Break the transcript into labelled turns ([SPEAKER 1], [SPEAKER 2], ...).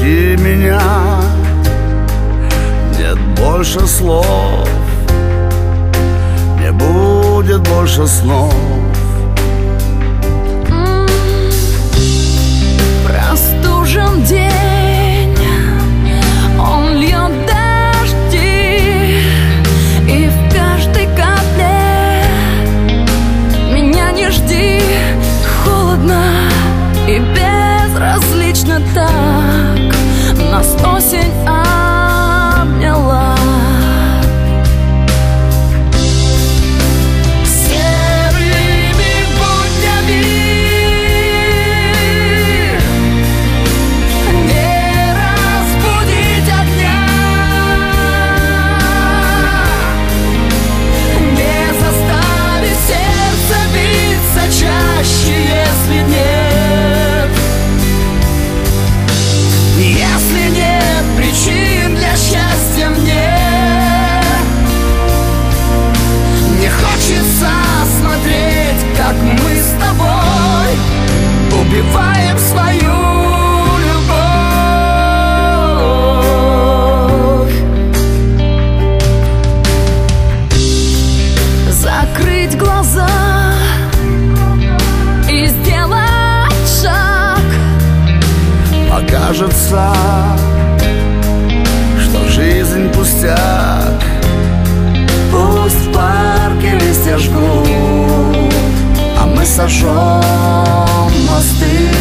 [SPEAKER 1] прости меня, нет больше слов, не будет больше снов.
[SPEAKER 2] Простужен день, он льет дожди, и в каждой капле меня не жди. Холодно и безразлично так нас осень обняла. Убиваем свою любовь. Закрыть глаза и сделать шаг.
[SPEAKER 1] Покажется, что жизнь пустяк.
[SPEAKER 2] Пусть в парке листья жгут,
[SPEAKER 1] а мы сожжем мосты.